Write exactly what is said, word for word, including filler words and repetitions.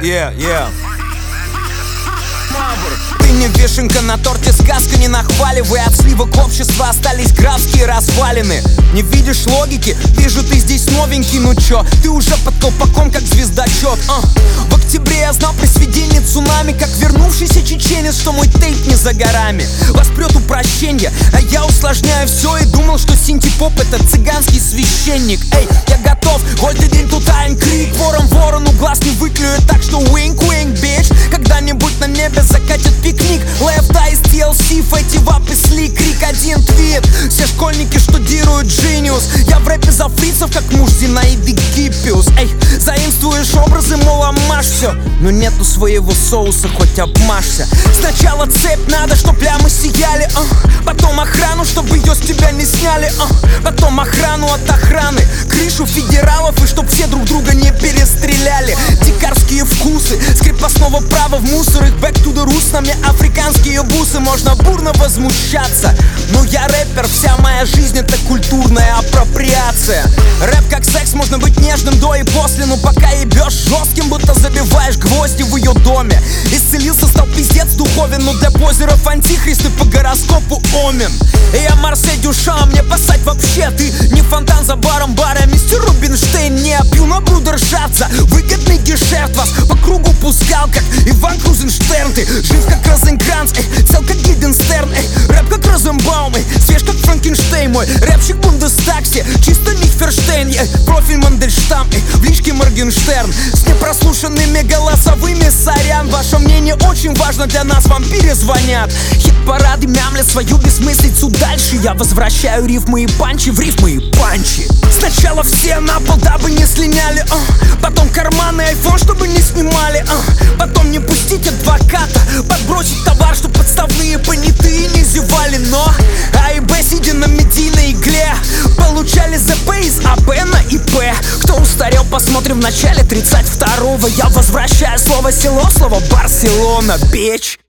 Yeah, yeah. Ты не вишенка на торте, сказка не нахваливай. От сливок общества остались графские развалины. Не видишь логики? Вижу, ты здесь новенький. Ну чё, ты уже под колпаком, как звездочет. uh. В октябре я знал про сведение цунами, как вернувшийся чеченец, что мой тейп не за горами. Воспрет упрощенье, а я усложняю все. И думал, что синтепоп — это цыганский священник. Эй, я готов, каждый день тут ein крик. Ворон ворону глаз не выклюет, так что wink-wink, bitch. Когда-нибудь на небе закатят пикник. Left Eye, ти эл си, Фэти Вап и Сли, крик один твит. Все школьники штудируют Genius. Я в рэпе за фрицев, как муж Зинаиды Гиппиус. Эй, заимствуешь образы, мол, амаш все. Но нету своего соуса, хоть обмажься. Сначала цепь надо, чтоб плямы сияли, а. Потом охрану, чтобы ее с тебя не сняли, а. Потом охрану от охраны, крышу федералов, и чтоб все друг друга не перестреляли. Дикарские вкусы, с крепостного права в мусор. Их back to the roots, на мне африканские бусы. Можно бурно возмущаться, но я рэпер, вся моя жизнь — это культурная апроприация. Рэп как секс, можно быть нежным до и после, но пока ебешь жестким, будто забиваешь гвозди в ее доме. Исцелился, стал пиздец духовен, но для позеров антихрист и по гороскопу омен. И я Марсель Дюшам, мне пасать вообще. Ты не фонтан за баром бара, мистер Рубинштейн. Не пью на бруду ржаться, выгодный гешефт. Вас по кругу пускал, как Иван Крузенштерн. Ты жив как Розенкранц, эй, цел как Гиденстерн, эй. Рэп как Розенбаум, эй, свеж как Франкенштейн. Мой рэпщик Бундестаг, все чисто Лихтенштейн, эй. Профиль Мандельштам, эй, в личке Моргенштерн. С непрослушанными голосовыми, сорян. Ваше мнение очень важно для нас, вам перезвонят. Хит-парады мямлят свою бессмыслицу дальше. Я возвращаю рифмы и панчи в рифмы и панчи. Сначала все на пол, дабы не слиняли, а. Потом карманы айфон, чтобы не снимали, а. Потом не пустить адвоката, подбросить товар, чтоб подставные понятые не зевали. Но А и Б, сидя на медийной игле, получали ЗП из АБ на ИП. Кто устарел, посмотрим в начале тридцать второго. Я возвращаю слово село, слово Барселона, бич.